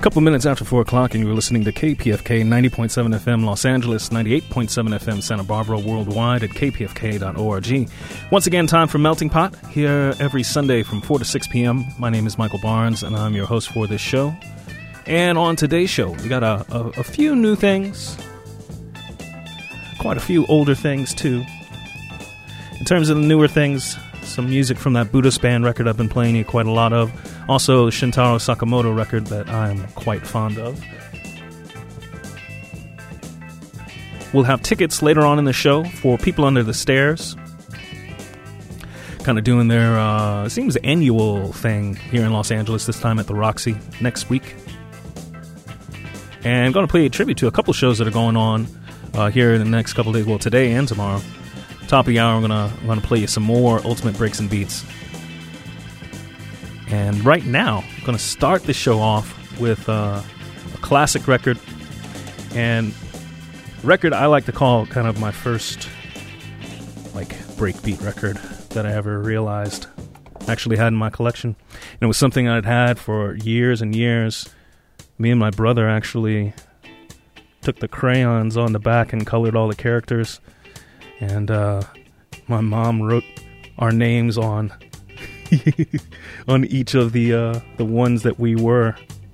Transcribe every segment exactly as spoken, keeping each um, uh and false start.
couple minutes after four o'clock, and you were listening to K P F K ninety point seven F M Los Angeles, ninety-eight point seven F M Santa Barbara, worldwide at k p f k dot org. Once again, time for Melting Pot, here every Sunday from four to six p.m. My name is Michael Barnes, and I'm your host for this show. And on today's show, we got a, a, a few new things, quite a few older things, too. In terms of the newer things, some music from that Buddhist band record I've been playing you quite a lot of. Also, Shintaro Sakamoto record that I'm quite fond of. We'll have tickets later on in the show for People Under the Stairs. Kind of doing their, uh, it seems, annual thing here in Los Angeles, this time at the Roxy next week. And I'm going to play a tribute to a couple shows that are going on uh, here in the next couple days. Well, today and tomorrow. Top of the hour, I'm gonna I'm gonna play you some more Ultimate Breaks and Beats. And right now, I'm gonna start the show off with uh, a classic record, and a record I like to call kind of my first like breakbeat record that I ever realized I actually had in my collection. And it was something I'd had for years and years. Me and my brother actually took the crayons on the back and colored all the characters. And uh, my mom wrote our names on on each of the uh, the ones that we were.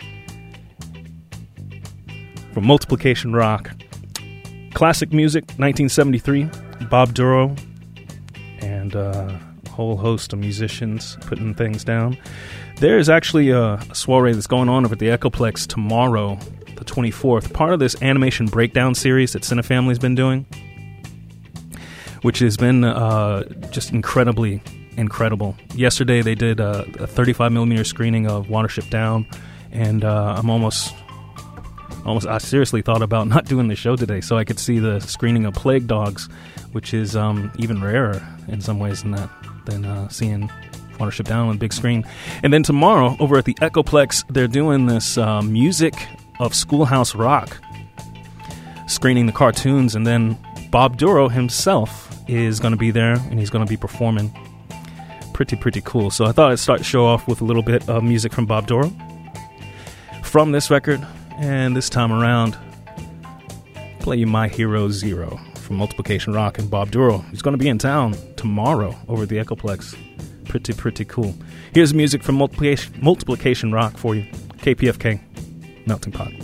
From Multiplication Rock. Classic music, nineteen seventy-three, Bob Duro, and uh, a whole host of musicians putting things down. There is actually a, a soiree that's going on over at the Echoplex tomorrow, the twenty-fourth, part of this animation breakdown series that Cinefamily's been doing, which has been uh, just incredibly incredible. Yesterday they did a, a thirty-five millimeter screening of Watership Down, and uh, I'm almost, almost, I seriously thought about not doing the show today so I could see the screening of Plague Dogs, which is um, even rarer in some ways than that, than uh, seeing Watership Down on the big screen. And then tomorrow, over at the Echoplex, they're doing this uh, music of Schoolhouse Rock, screening the cartoons, and then Bob Duro himself is going to be there, and he's going to be performing. Pretty, pretty cool. So I thought I'd start the show off with a little bit of music from Bob Duro from this record, and this time around, play you My Hero Zero from Multiplication Rock and Bob Duro. He's going to be in town tomorrow over at the Echoplex. Pretty, pretty cool. Here's music from Multiplication, Multiplication Rock for you. K P F K, Melting Pot.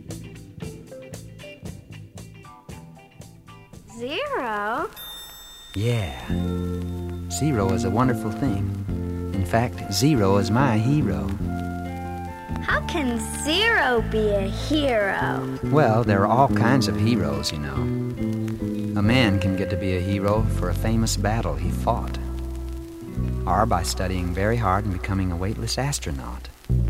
Zero? Yeah. Zero is a wonderful thing. In fact, Zero is my hero. How can Zero be a hero? Well, there are all kinds of heroes, you know. A man can get to be a hero for a famous battle he fought, or by studying very hard and becoming a weightless astronaut.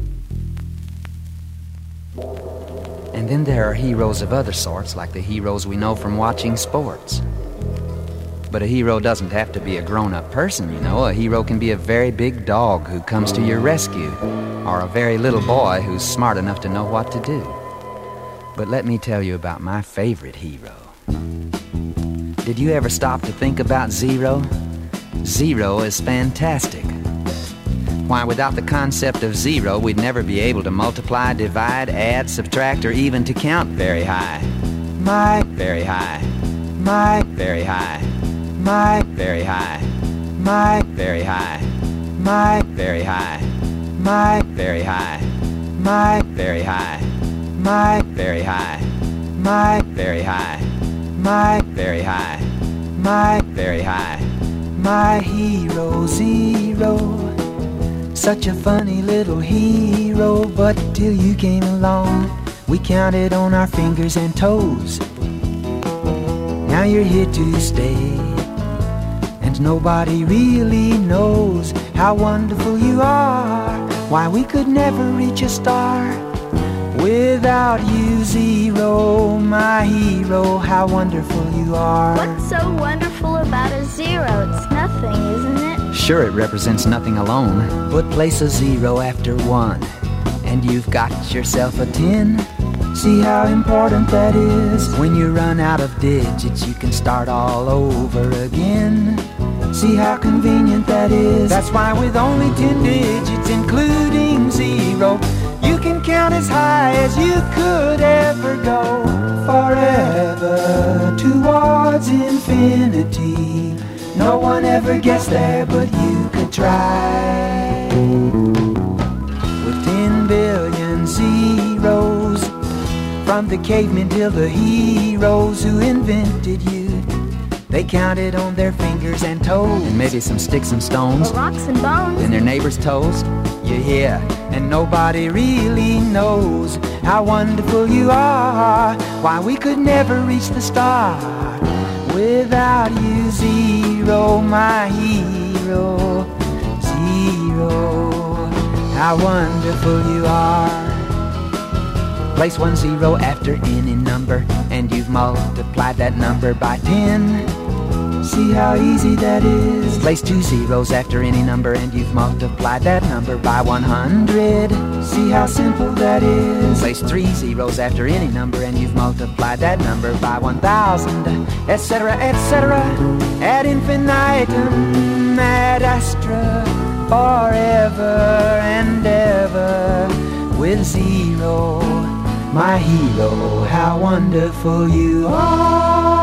And then there are heroes of other sorts, like the heroes we know from watching sports. But a hero doesn't have to be a grown-up person, you know. A hero can be a very big dog who comes to your rescue, or a very little boy who's smart enough to know what to do. But let me tell you about my favorite hero. Did you ever stop to think about Zero? Zero is fantastic. Why, without the concept of zero, we'd never be able to multiply, divide, add, subtract, or even to count very high. My very high. My very high. My very high. My very high. My very high. My very high. My very high. My very high. My very high. My very high. My very high. My hero Zero. Such a funny little hero, but till you came along, we counted on our fingers and toes. Now you're here to stay, and nobody really knows how wonderful you are. Why, we could never reach a star without you, Zero, my hero. How wonderful you are. What's so wonderful about a zero? It's nothing, isn't it? Sure, it represents nothing alone, but place a zero after one, and you've got yourself a ten. See how important that is? When you run out of digits, you can start all over again. See how convenient that is. That's why with only ten digits, including zero, you can count as high as you could ever go. Forever towards infinity. No one ever gets there, but you could try. With ten billion zeros, from the cavemen till the heroes who invented you, they counted on their fingers and toes. And maybe some sticks and stones. Or rocks and bones. And their neighbors' toes. You hear, and nobody really knows how wonderful you are. Why we could never reach the star without you, zero, my hero. Zero, how wonderful you are. Place one zero after any number, and you've multiplied that number by ten. See how easy that is. Place two zeros after any number, and you've multiplied that number by one hundred. See how simple that is. Place three zeros after any number, and you've multiplied that number by one thousand, et cetera, et cetera, ad infinitum, ad astra, forever and ever, with zero, my hero, how wonderful you are.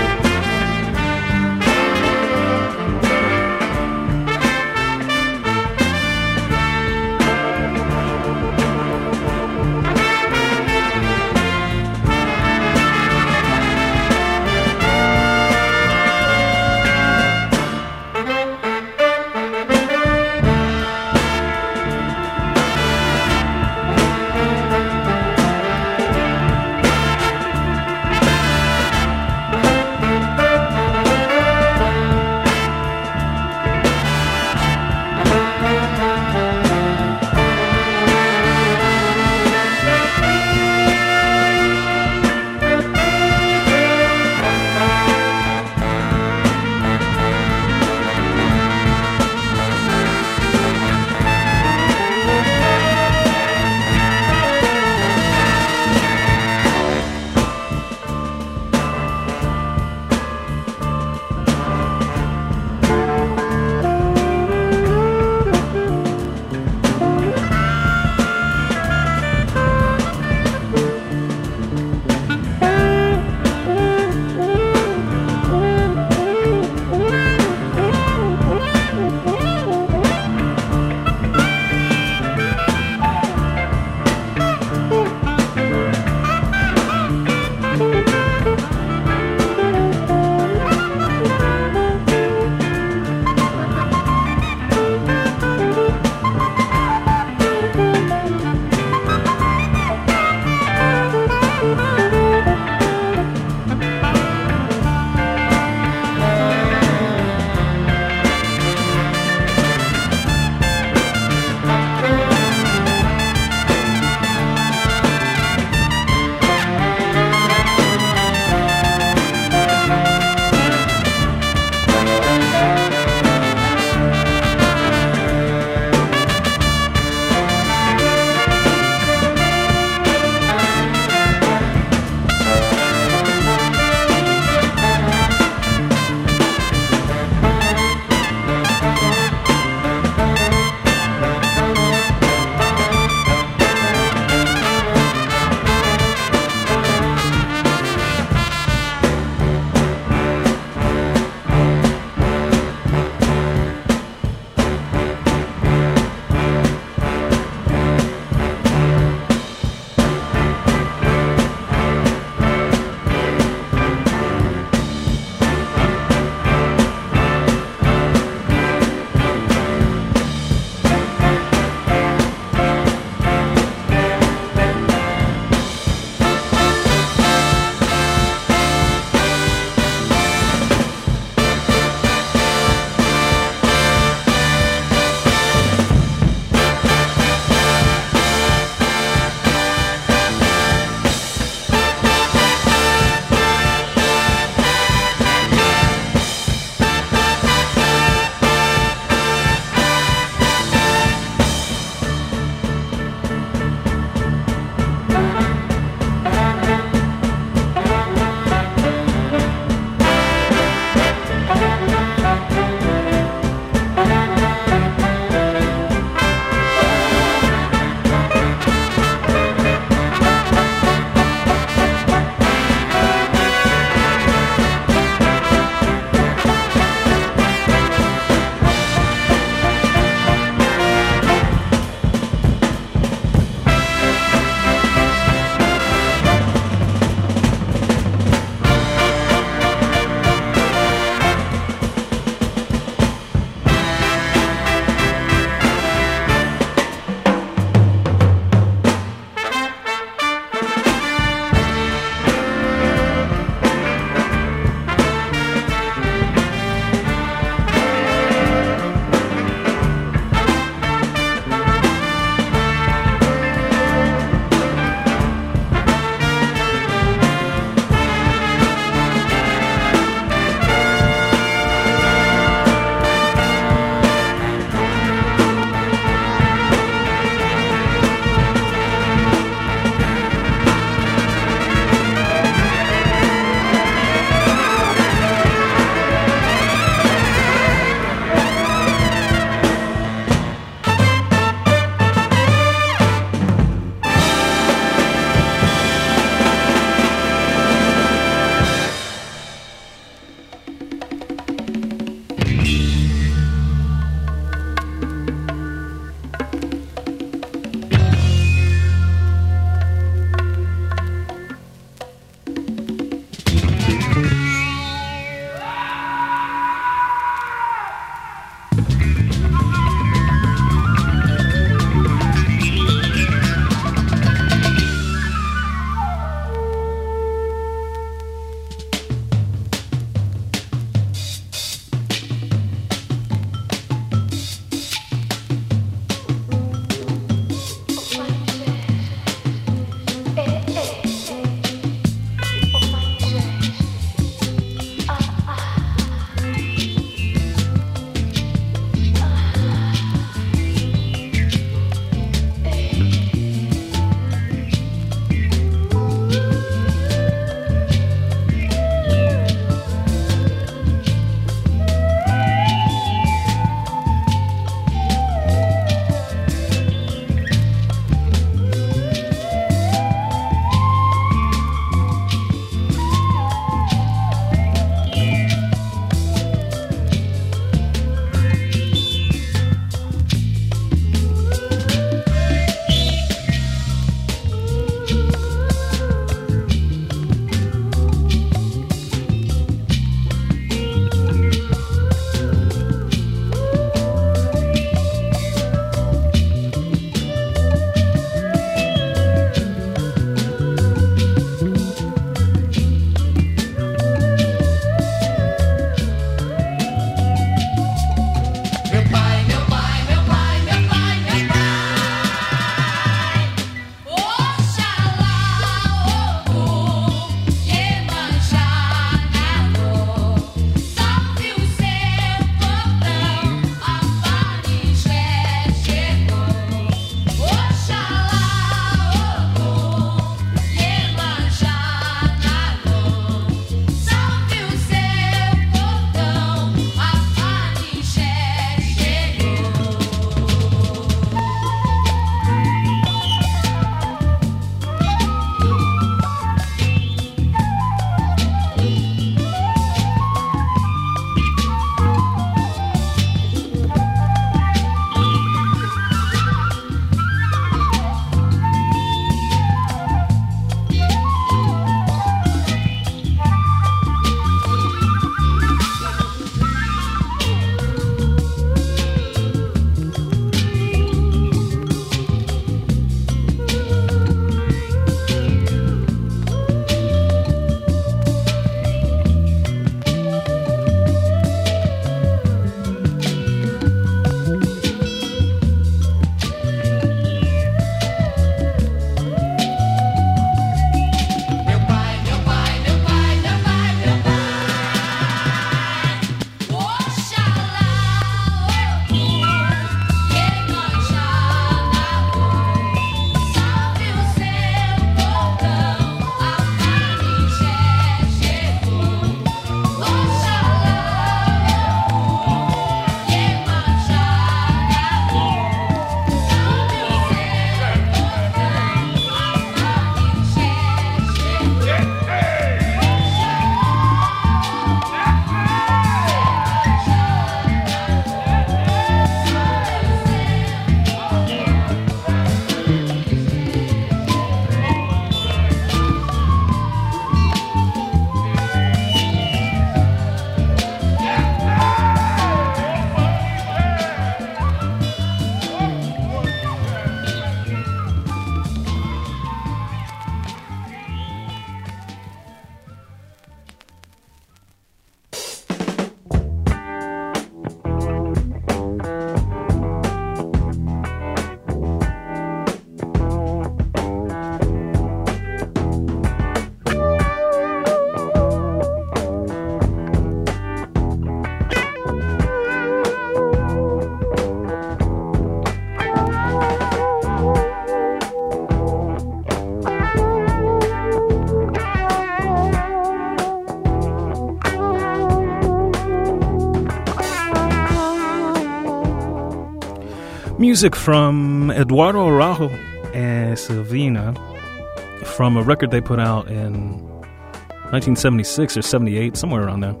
Music from Eduardo Araujo and Silvina from a record they put out in nineteen seventy-six or seventy-eight, somewhere around there,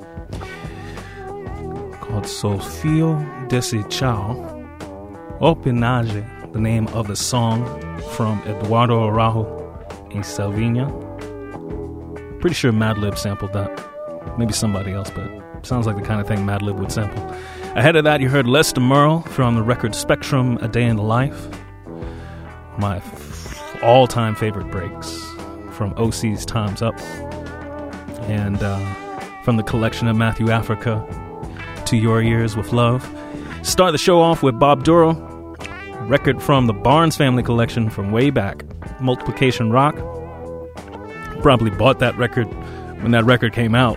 called Sofio Desi Chao. Opinage, the name of the song from Eduardo Araujo and Silvina. Pretty sure Madlib sampled that. Maybe somebody else, but sounds like the kind of thing Madlib would sample. Ahead of that, you heard Lester Merle from the record Spectrum, A Day in the Life. My f- all-time favorite breaks from O C's Time's Up. And uh, from the collection of Matthew Africa, To Your Ears with Love. Start the show off with Bob Duro, record from the Barnes Family collection from way back, Multiplication Rock. Probably bought that record when that record came out.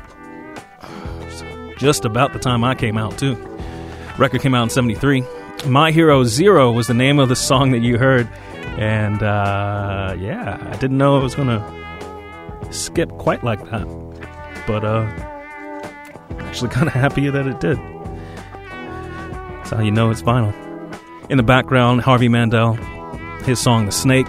Just about the time I came out, too. Record came out in seventy-three. My Hero Zero was the name of the song that you heard. And, uh, yeah, I didn't know it was going to skip quite like that. But, uh, I'm actually kind of happy that it did. That's how you know it's vinyl. In the background, Harvey Mandel, his song The Snake.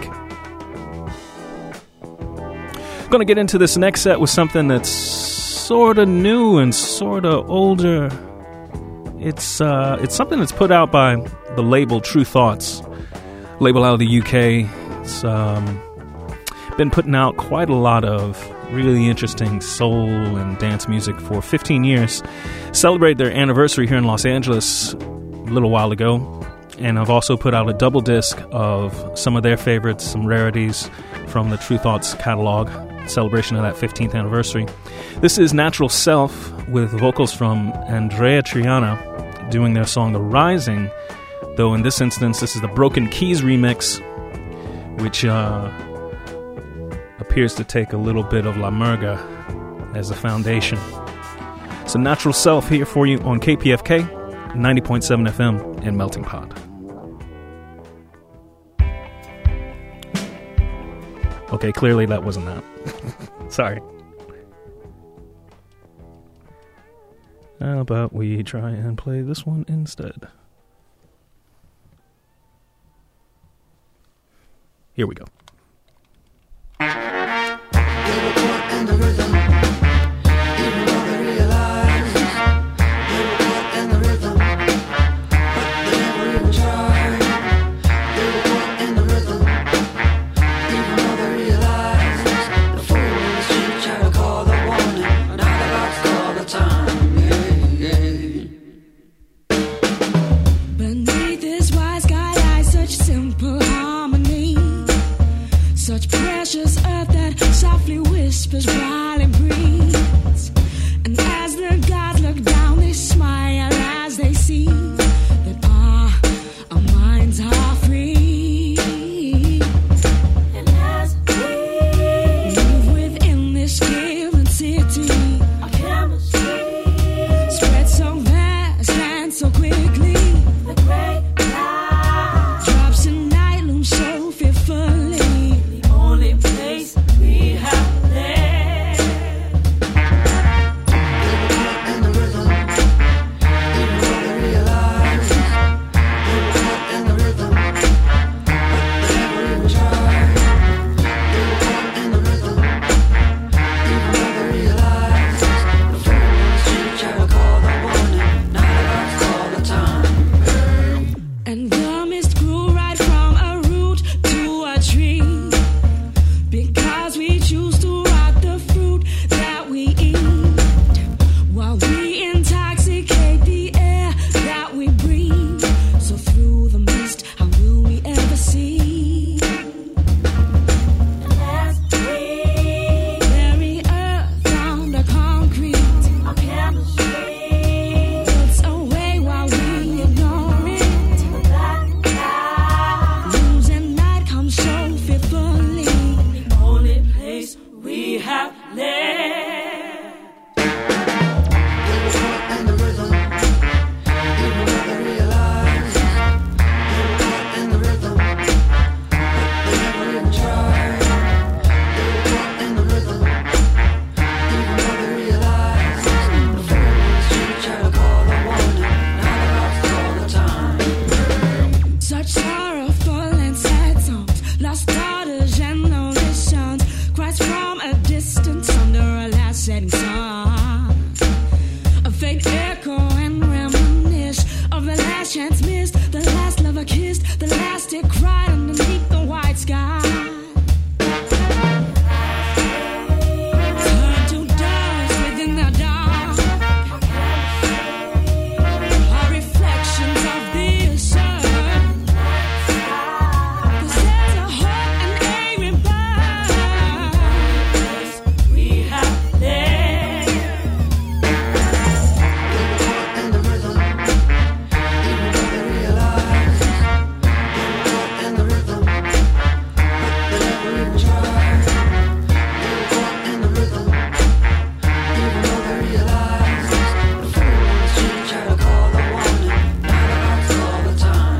Going to get into this next set with something that's sort of new and sort of older. It's uh, it's something that's put out by the label True Thoughts, label out of the U K. It's um, been putting out quite a lot of really interesting soul and dance music for fifteen years. Celebrated their anniversary here in Los Angeles a little while ago, and I've also put out a double disc of some of their favorites, some rarities from the True Thoughts catalog, celebration of that fifteenth anniversary. This is Natural Self with vocals from Andrea Triana doing their song The Rising, though in this instance this is the Broken Keys remix, which uh, appears to take a little bit of La Murga as a foundation. So Natural Self here for you on K P F K ninety point seven F M in Melting Pot. Okay, clearly that wasn't that. Sorry. How about we try and play this one instead? Here we go. silence under a last setting sun. A faint echo and reminisce of the last chance missed, the last lover kissed, the last it cried underneath the white sky. Turn to dust within the dark. Our reflections of the sun. 'Cause there's a hope and a rebirth we have there. In the rhythm, even though they realize, in the rhythm, they never even try. In the rhythm, even though they realize, the fool on the street try to call the woman, paradox all the time.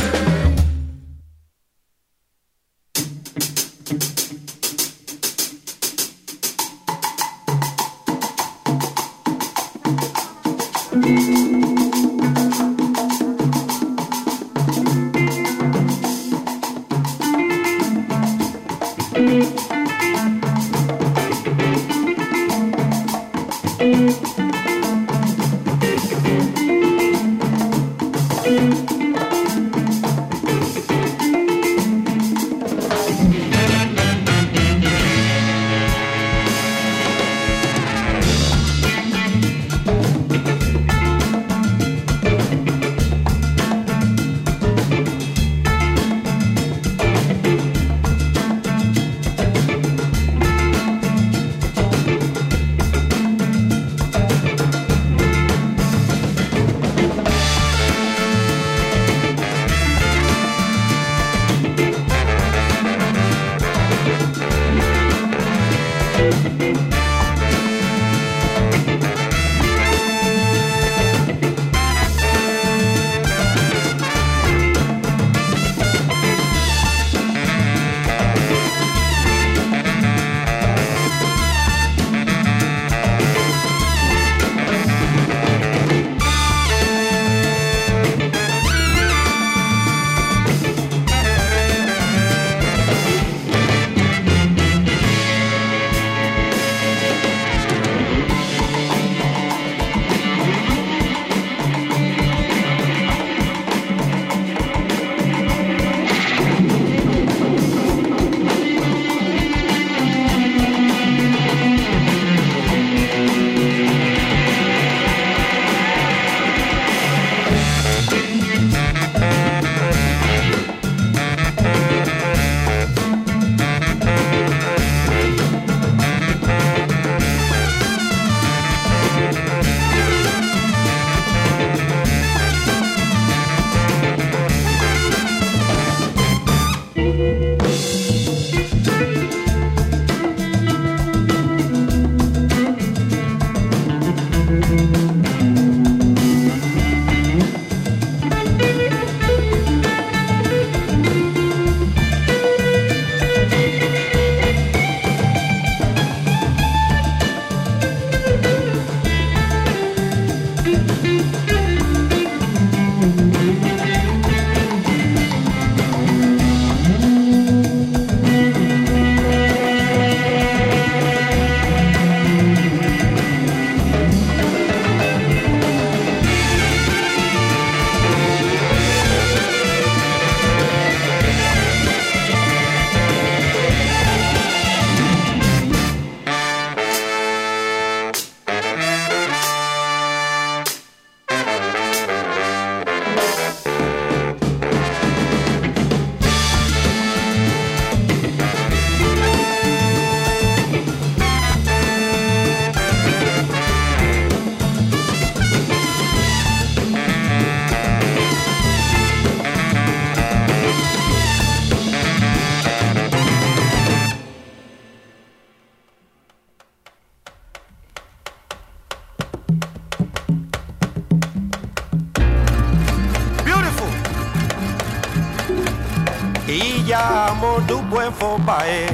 Iyamo du buen fobae,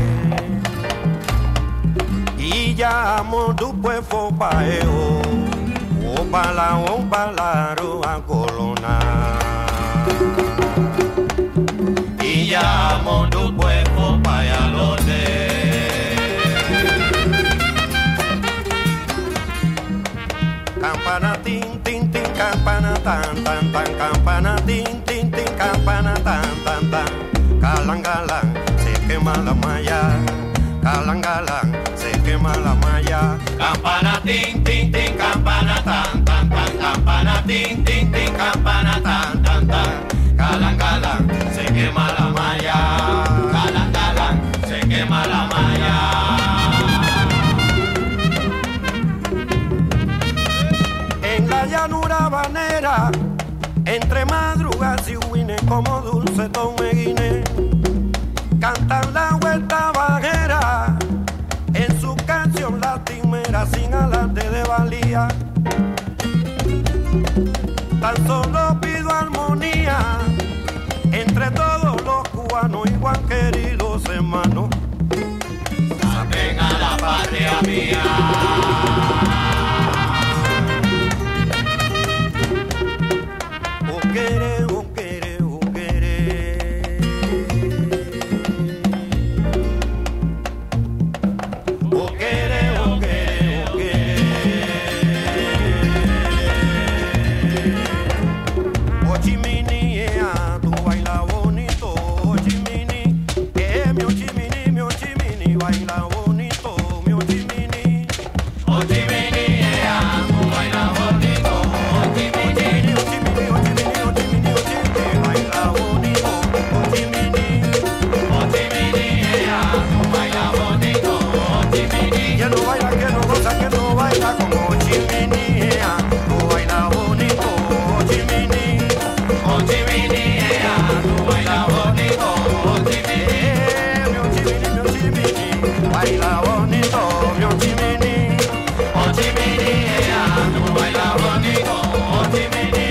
Iyamo du buen fobae o, o bala o balaro angolona. Iyamo du buen fobae alone. campana tin tin tin, campana tan tan tan, campana tin tin tin, campana tan tan tan. Galang galang, se quema la malla. Galang galang, se quema la malla. Campana tin tin tin, campana tan tan tan, campana tin tin tin, campana tan tan tan. Galang galang, se quema la malla. Galang galang, se quema la malla. En la llanura banera, entre madrugas y huines como dulce tomeguine, cantan la vuelta bajera en su canción lastimera sin alarde de valía. Tan solo pido armonía entre todos los cubanos, igual queridos hermanos. Saquen a la patria mía. Uquere, uquere, uquere. Uquere, uquere, uquere. Ochimini, ea, tú baila bonito. Ochimini, eh, mi ochimini, mi ochimini, baila bonito, mi ochimini. Ochimini, ea, tú baila bonito. Ochimini, ochimini, ochimini, ochimini, ochimini, baila bonito. Ochimini, ochimini, ea, tú baila bonito. Ochimini, que no baila, que no goza, que no baila como Ochimini, ea, tú baila bonito. Ochimini, Ochimini, ea, tú baila bonito. Ochimini, eh, mi Ochimini, mi Ochimini, baila bonito, mi Ochimini. Ochimini, ea, tú baila bonito. Ochimini,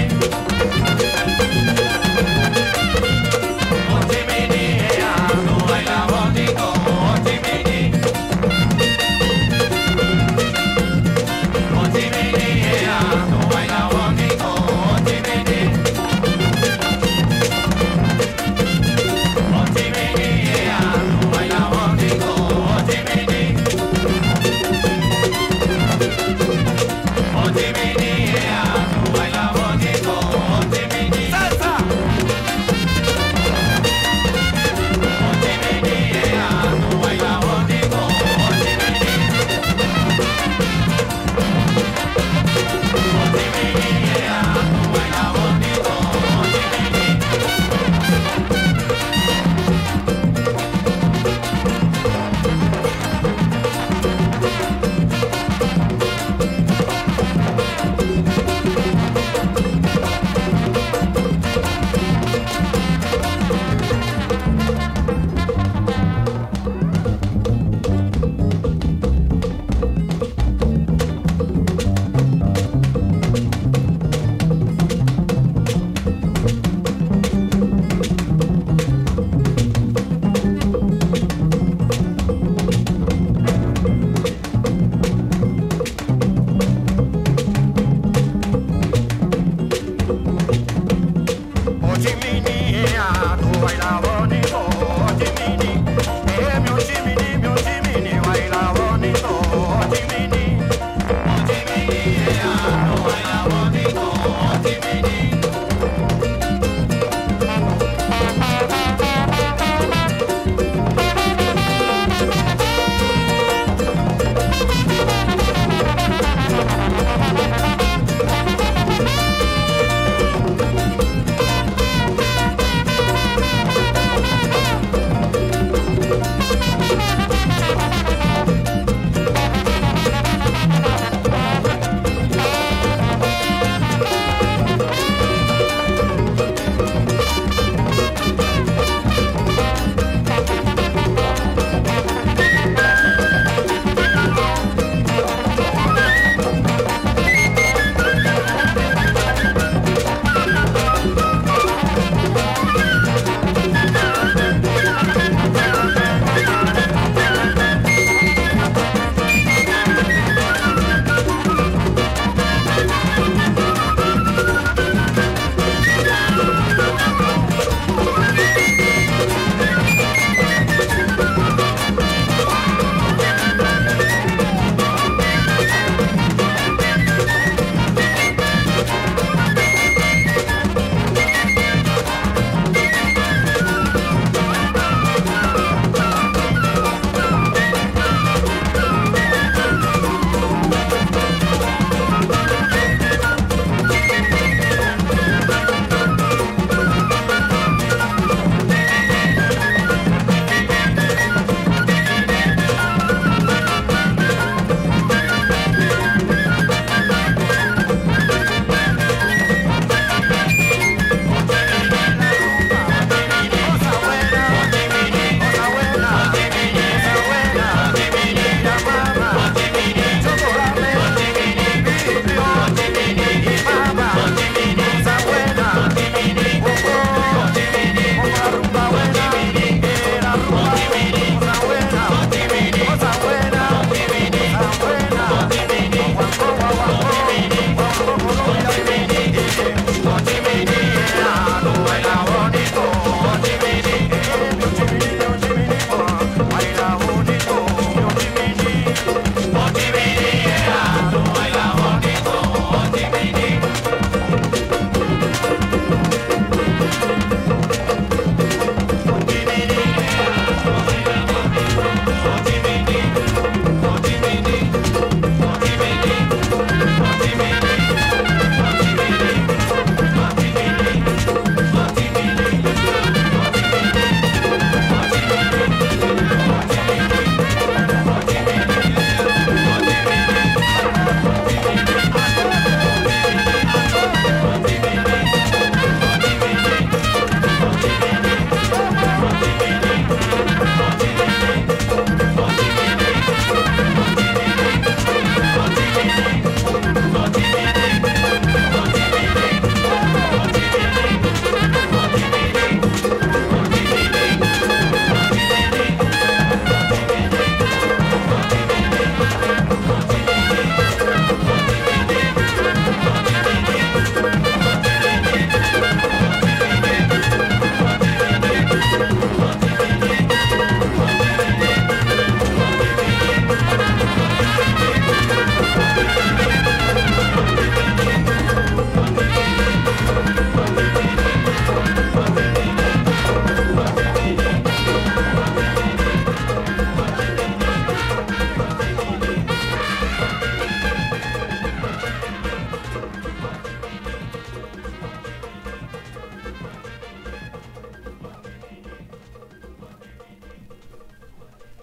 Ochimini, ea, tú baila bonito. Ochimini, Ochimini, ea, tú baila bonito. Ochimini, Ochimini, ea, tú baila bonito. Ochimini, Ochimini, ea, tú baila bonito. Ochimini, Ochimini, ea, tú baila bonito. Ochimini, Ochimini, ea, tú baila bonito. Ochimini, Ochimini, ea, tú baila bonito. Ochimini,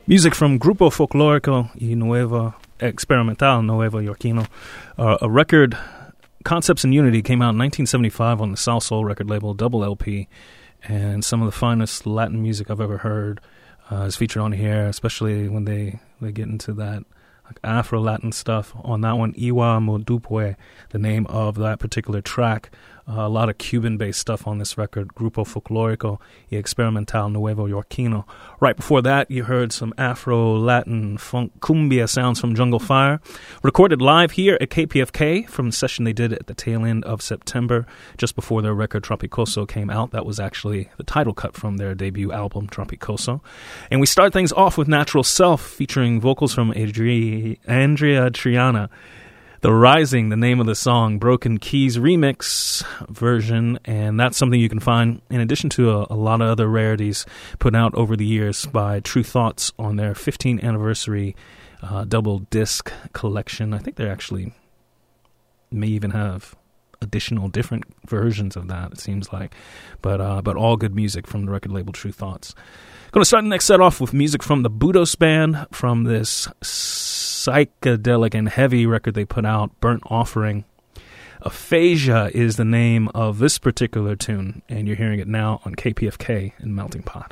Music from Grupo Folclórico y Nuevo Experimental Nuevo Yorkino. Uh, a record, Concepts in Unity, came out in nineteen seventy-five on the South Soul record label, double L P, and some of the finest Latin music I've ever heard uh, is featured on here, especially when they, they get into that like Afro-Latin stuff. On that one, Iwa Modupwe, the name of that particular track. Uh, a lot of Cuban-based stuff on this record, Grupo Folclórico y Experimental Nuevo Yorkino. Right before that, you heard some Afro-Latin funk cumbia sounds from Jungle Fire, recorded live here at K P F K from a session they did at the tail end of September, just before their record Tropicoso came out. That was actually the title cut from their debut album, Tropicoso. And we start things off with Natural Self, featuring vocals from Adri- Andrea Triana. The Rising, the name of the song, Broken Keys remix version, and that's something you can find in addition to a, a lot of other rarities put out over the years by True Thoughts on their fifteenth anniversary uh, double disc collection. I think they actually may even have additional different versions of that, it seems like, but uh, but all good music from the record label True Thoughts. Going to start the next set off with music from the Budos Band from this psychedelic and heavy record they put out, Burnt Offering. Aphasia is the name of this particular tune, and you're hearing it now on K P F K in Melting Pot.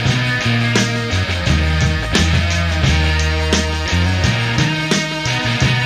Thank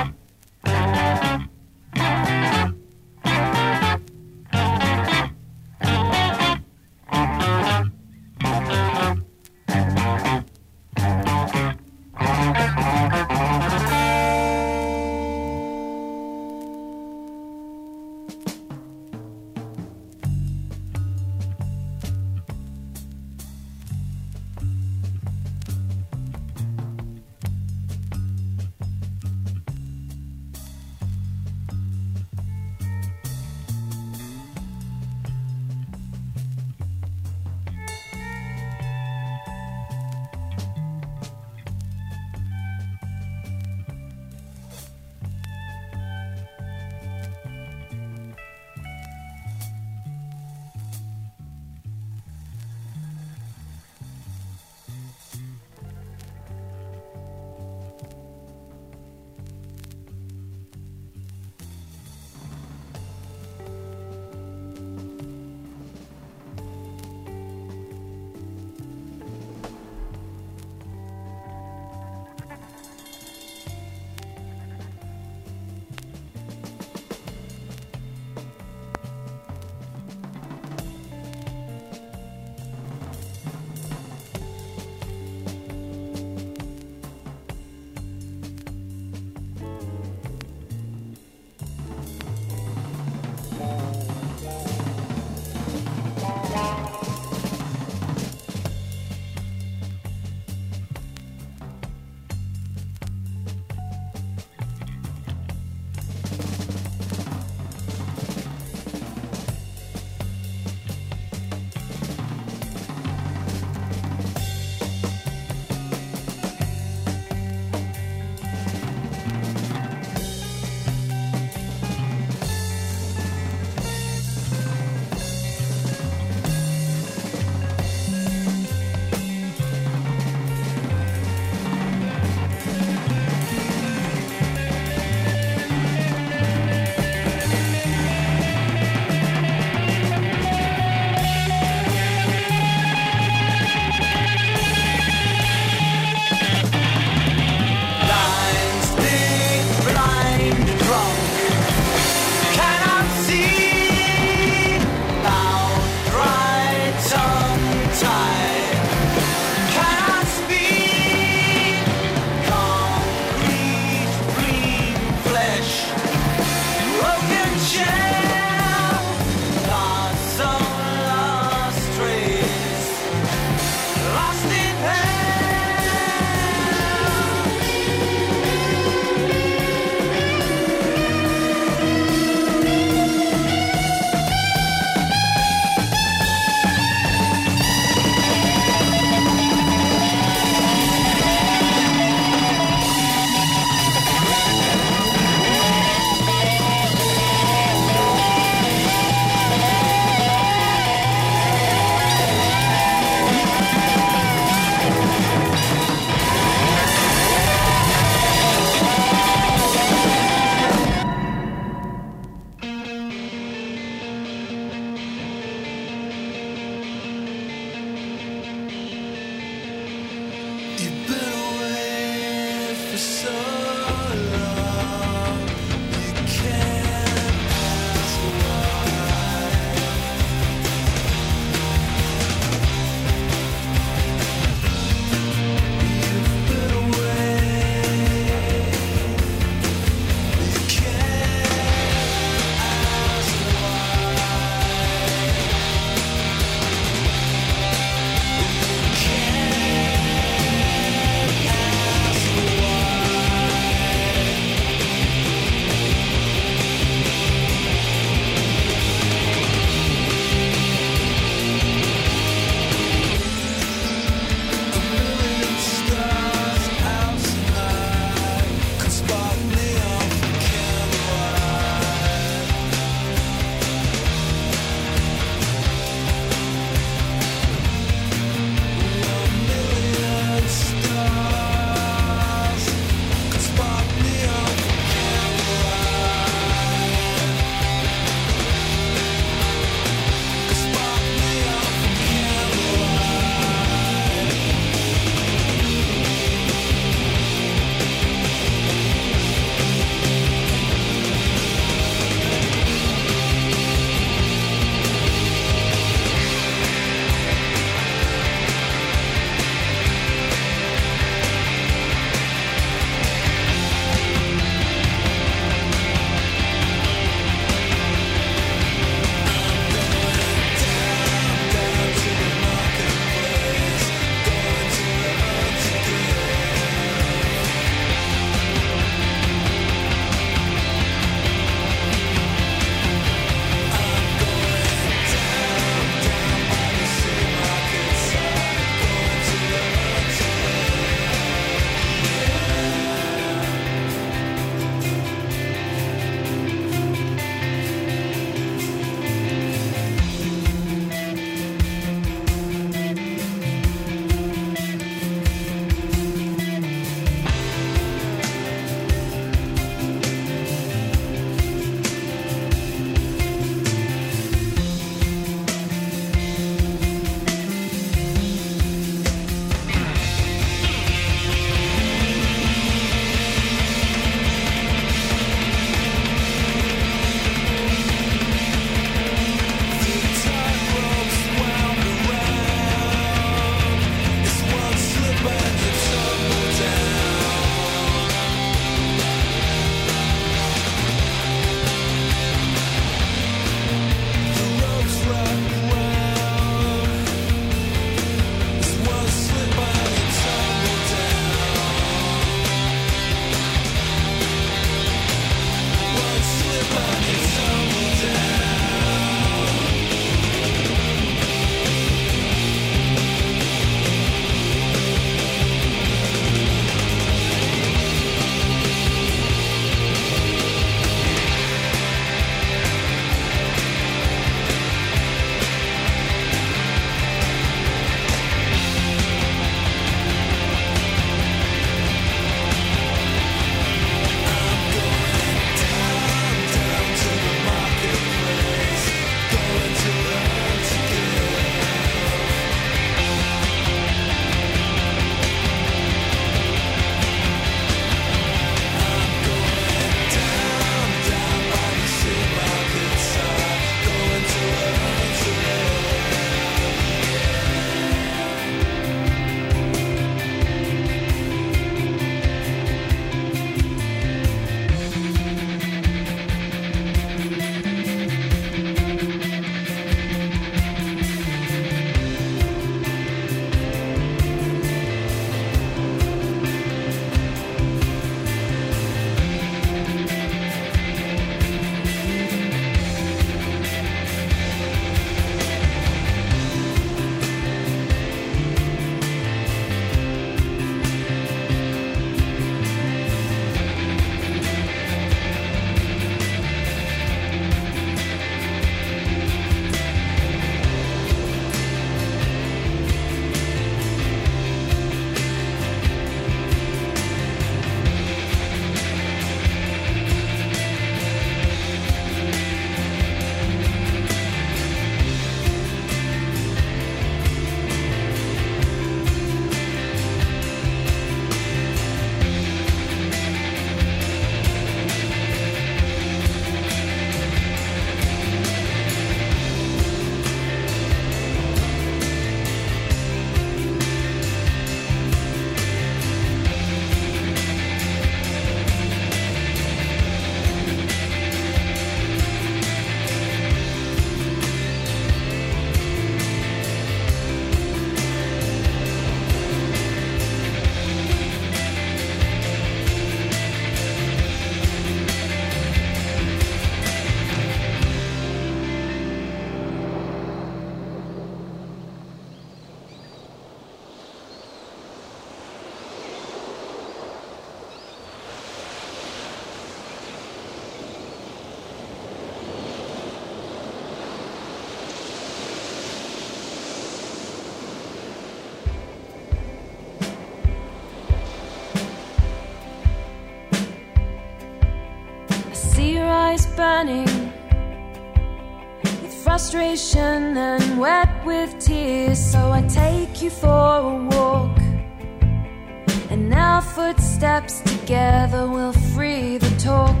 burning with frustration and wet with tears. So I take you for a walk, and our footsteps together will free the talk.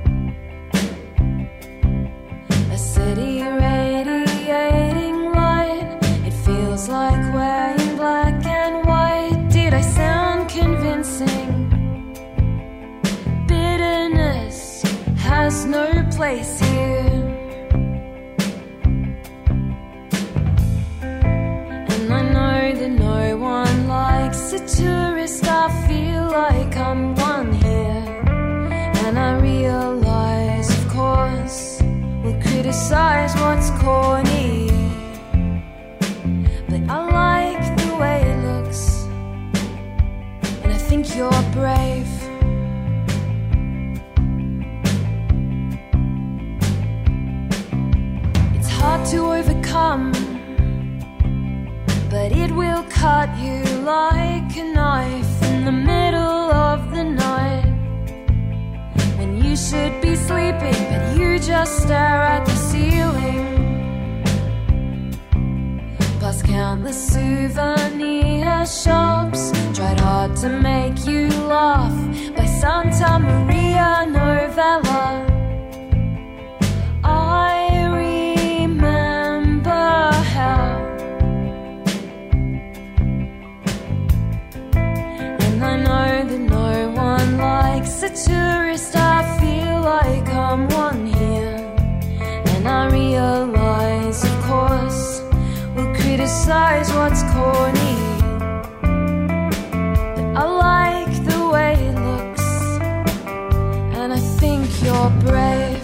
A city radiating light, it feels like we're in black and white. Did I sound convincing? Bitterness has no place here, and I know that no one likes a tourist. I feel like I'm one here, and I realize, of course, we'll criticize what's corny, but I like the way it looks, and I think you're brave. It's hard to overcome, but it will cut you like a knife in the middle of the night, when you should be sleeping, but you just stare at the ceiling. Plus countless souvenir shops tried hard to make you laugh by Santa Maria Novella. I remember how, and I know that no one likes a tourist. I feel like I'm one here, and I realize, of course, we'll criticize what's corny, but I like the way it looks, and I think you're brave.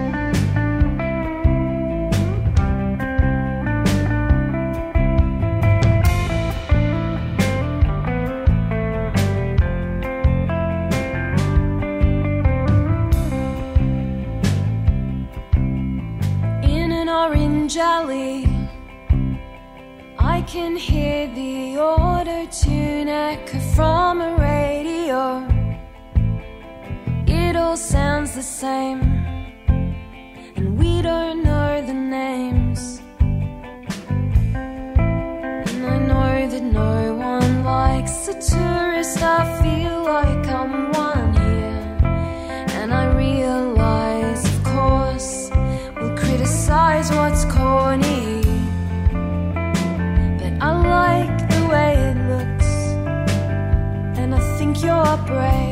Alley, I can hear the auto-tune echo from a radio. It all sounds the same, and we don't know the names. And I know that no one likes a tourist. I feel like I'm one here, and I realize, of course, we'll criticize what's corny, but I like the way it looks, and I think you're brave.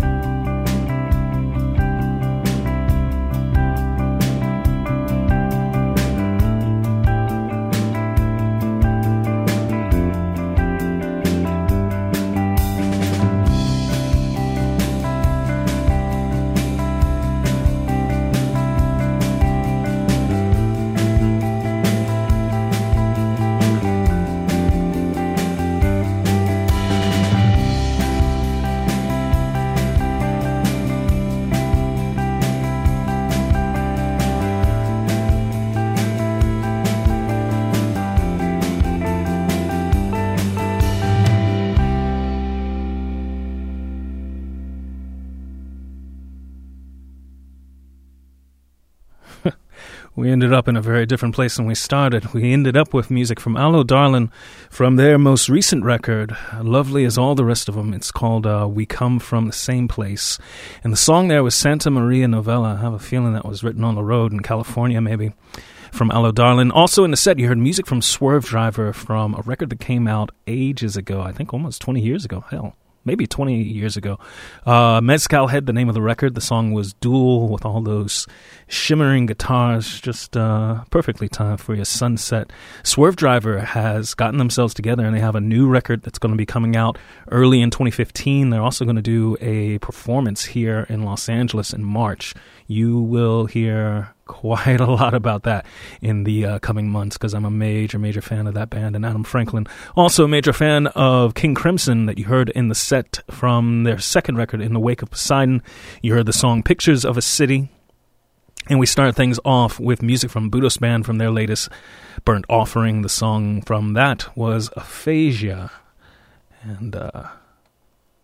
We ended up in a very different place than we started. We ended up with music from Allo Darlin from their most recent record, lovely as all the rest of them. It's called uh, We Come From the Same Place. And the song there was Santa Maria Novella. I have a feeling that was written on the road in California, maybe, from Allo Darlin. Also in the set, you heard music from Swerve Driver from a record that came out ages ago. I think almost twenty years ago. Hell. Maybe twenty years ago. Uh, Mezcal Head, the name of the record. The song was Duel, with all those shimmering guitars, just uh, perfectly timed for your sunset. Swerve Driver has gotten themselves together, and they have a new record that's going to be coming out early in twenty fifteen. They're also going to do a performance here in Los Angeles in March. You will hear quite a lot about that in the uh, coming months, because I'm a major, major fan of that band and Adam Franklin. Also a major fan of King Crimson that you heard in the set from their second record, In the Wake of Poseidon. You heard the song Pictures of a City. And we started things off with music from Budos Band from their latest Burnt Offering. The song from that was Aphasia. And uh,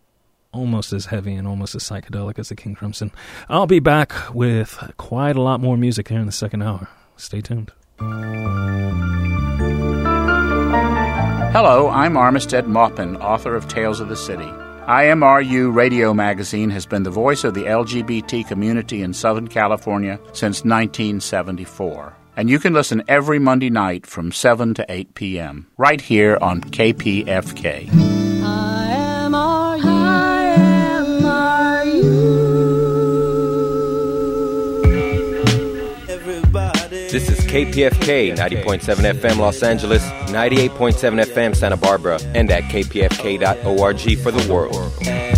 almost as heavy and almost as psychedelic as the King Crimson. I'll be back with quite a lot more music here in the second hour. Stay tuned. Hello, I'm Armistead Maupin, author of Tales of the City. I M R U Radio Magazine has been the voice of the L G B T community in Southern California since nineteen seventy-four. And you can listen every Monday night from seven to eight p.m. right here on K P F K. I am R U. I am R U. This is K P F K, ninety point seven F M Los Angeles, ninety-eight point seven F M Santa Barbara, and at k p f k dot org for the world.